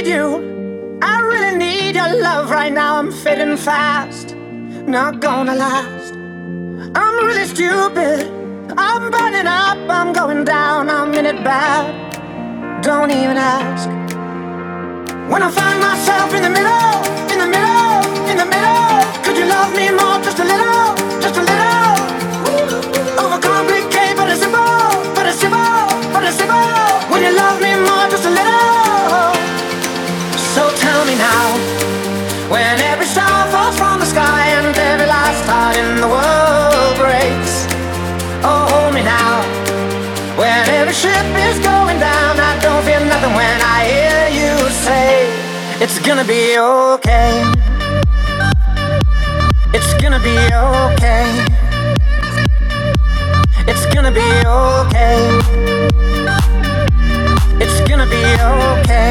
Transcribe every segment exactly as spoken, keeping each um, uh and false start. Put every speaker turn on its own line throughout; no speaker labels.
need you. I really need your love right now. I'm fading fast, not gonna last. I'm really stupid, I'm burning up, I'm going down, I'm in it bad. Don't even ask. When I find myself in the middle, in the middle, in the middle, could you love me more, just a little, just a little? Overcomplicate, but it's simple, but it's simple, but it's simple. When you love me more, just a little. So tell me now, when every star falls from the sky and every last heart in the world breaks. Oh, hold me now, when every ship is going down. I don't feel nothing when I hear you say it's gonna be okay. It's gonna be okay. It's gonna be okay. It's gonna be okay.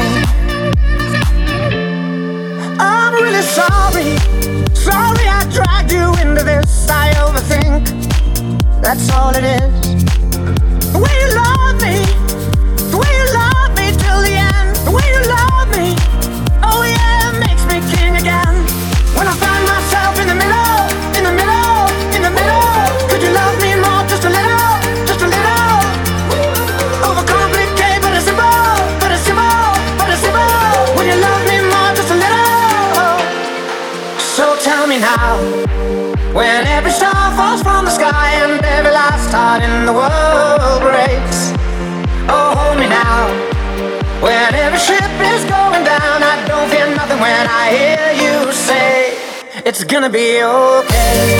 I'm really sorry, sorry I dragged you into this. I overthink, that's all it is. The way you love me, the way you love me till the end. The way you love me, oh yeah, it makes me king again. When I find myself in the middle, in the middle, in the middle, could you love me more, just a little, just a little? Overcomplicate, but it's simple, but it's simple, but it's simple. When you love me more, just a little. So tell me now, when every star falls from the sky and every last heart in the world breaks. Oh, hold me now, when every ship is going down. I don't feel nothing when I hear you say it's gonna be okay.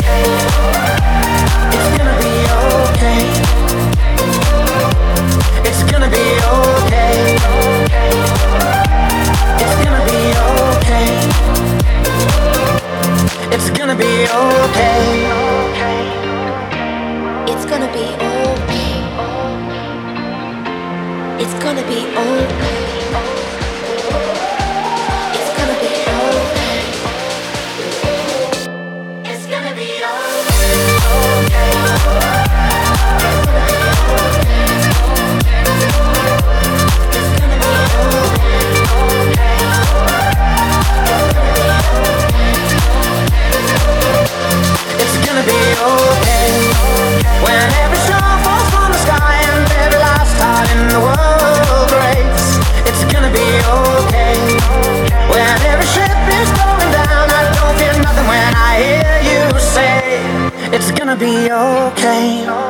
It's gonna be okay. It's gonna be okay. It's gonna be okay. It's gonna be okay.
It's gonna be okay. It's gonna be okay. It's gonna be okay. It's gonna be okay. It's gonna be okay.
It's gonna be okay. When every star falls from the sky and every last heart in the world breaks. It's gonna be okay. When every ship is going down. I don't feel nothing when I hear you say it's gonna be okay.